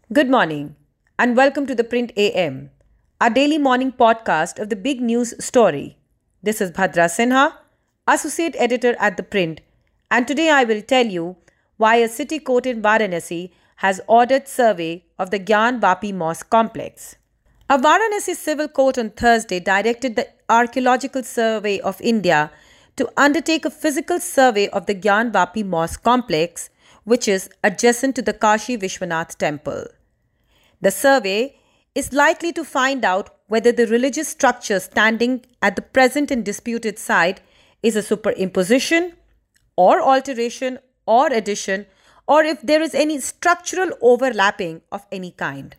Good morning and welcome to the Print AM, our daily morning podcast of the big news story. This is Bhadra Sinha, Associate Editor at The Print, and today I will tell you why a city court in Varanasi has ordered survey of the Gyan Vapi Mosque complex. A Varanasi civil court on Thursday directed the Archaeological Survey of India to undertake a physical survey of the Gyan Vapi Mosque complex, which is adjacent to the Kashi Vishwanath temple. The survey is likely to find out whether the religious structure standing at the present and disputed site is a superimposition or alteration or addition, or if there is any structural overlapping of any kind.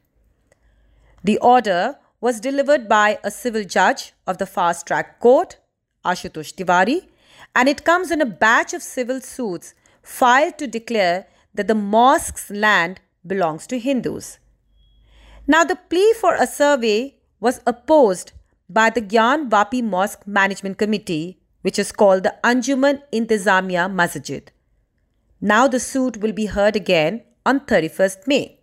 The order was delivered by a civil judge of the Fast Track Court, Ashutosh Tiwari, and it comes in a batch of civil suits filed to declare that the mosque's land belongs to Hindus. Now, the plea for a survey was opposed by the Gyan Vapi Mosque Management Committee, which is called the Anjuman Intizamiya Masjid. Now, the suit will be heard again on 31st May.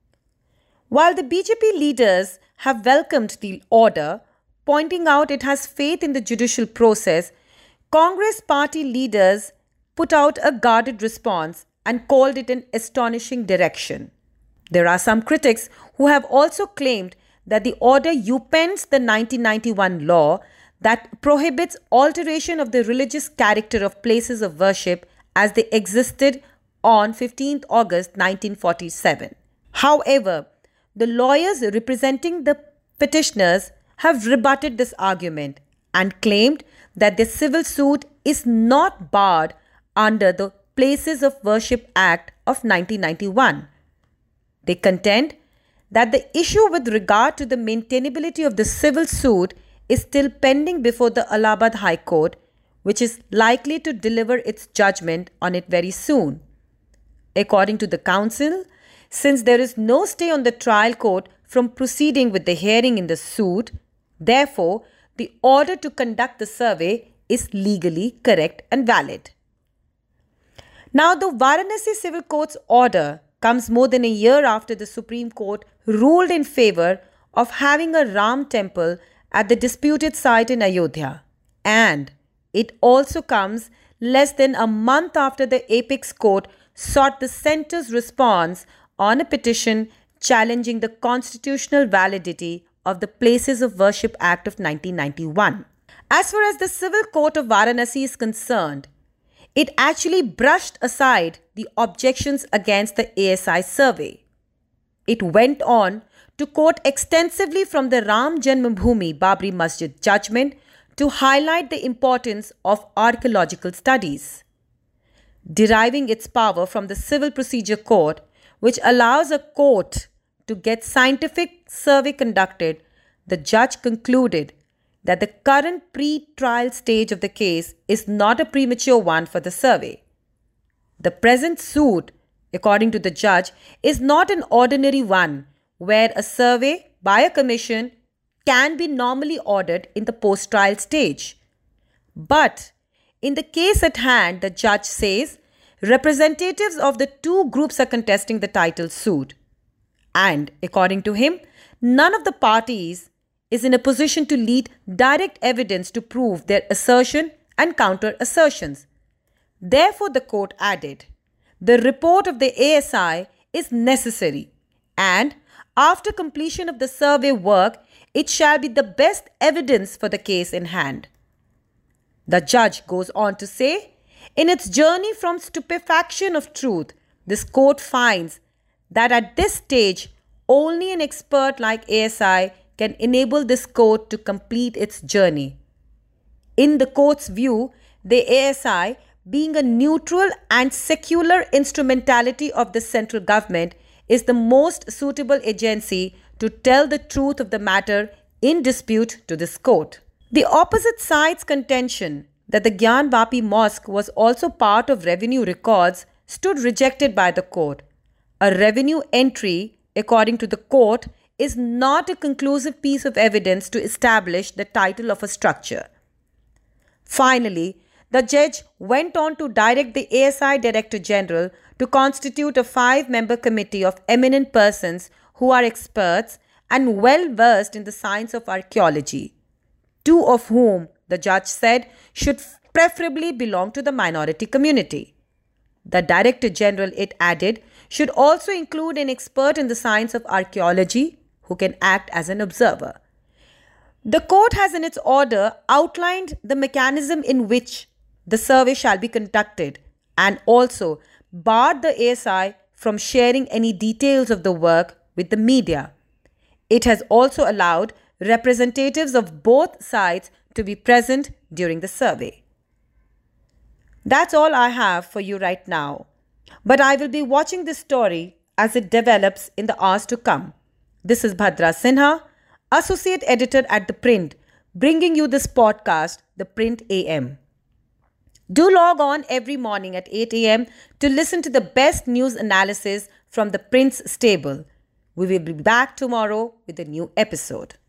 While the BJP leaders have welcomed the order, pointing out it has faith in the judicial process, Congress party leaders put out a guarded response and called it an astonishing direction. There are some critics who have also claimed that the order upends the 1991 law that prohibits alteration of the religious character of places of worship as they existed on 15th August 1947. However, the lawyers representing the petitioners have rebutted this argument and claimed that the civil suit is not barred under the Places of Worship Act of 1991. They contend that the issue with regard to the maintainability of the civil suit is still pending before the Allahabad High Court, which is likely to deliver its judgment on it very soon. According to the council, since there is no stay on the trial court from proceeding with the hearing in the suit, therefore, the order to conduct the survey is legally correct and valid. Now, the Varanasi Civil Court's order comes more than a year after the Supreme Court ruled in favor of having a Ram temple at the disputed site in Ayodhya. And it also comes less than a month after the Apex Court sought the centre's response on a petition challenging the constitutional validity of the Places of Worship Act of 1991. As far as the Civil Court of Varanasi is concerned, it actually brushed aside the objections against the ASI survey. It went on to quote extensively from the Ram Janmabhoomi Babri Masjid judgment to highlight the importance of archaeological studies. Deriving its power from the Civil Procedure Court, which allows a court to get scientific survey conducted, the judge concluded that the current pre-trial stage of the case is not a premature one for the survey. The present suit, according to the judge, is not an ordinary one where a survey by a commission can be normally ordered in the post-trial stage. But in the case at hand, the judge says representatives of the two groups are contesting the title suit. And according to him, none of the parties is in a position to lead direct evidence to prove their assertion and counter-assertions. Therefore, the court added, the report of the ASI is necessary and after completion of the survey work, it shall be the best evidence for the case in hand. The judge goes on to say, in its journey from stupefaction of truth, this court finds that at this stage, only an expert like ASI can enable this court to complete its journey. In the court's view, the ASI, being a neutral and secular instrumentality of the central government, is the most suitable agency to tell the truth of the matter in dispute to this court. The opposite side's contention that the Gyan Vapi Mosque was also part of revenue records stood rejected by the court. A revenue entry, according to the court, is not a conclusive piece of evidence to establish the title of a structure. Finally, the judge went on to direct the ASI Director General to constitute a 5-member committee of eminent persons who are experts and well versed in the science of archaeology, two of whom, the judge said, should preferably belong to the minority community. The Director General, it added, should also include an expert in the science of archaeology who can act as an observer. The court has in its order outlined the mechanism in which the survey shall be conducted and also barred the ASI from sharing any details of the work with the media. It has also allowed representatives of both sides to be present during the survey. That's all I have for you right now, but I will be watching this story as it develops in the hours to come. This is Bhadra Sinha, Associate Editor at The Print, bringing you this podcast, The Print AM. Do log on every morning at 8 a.m. to listen to the best news analysis from the Print's stable. We will be back tomorrow with a new episode.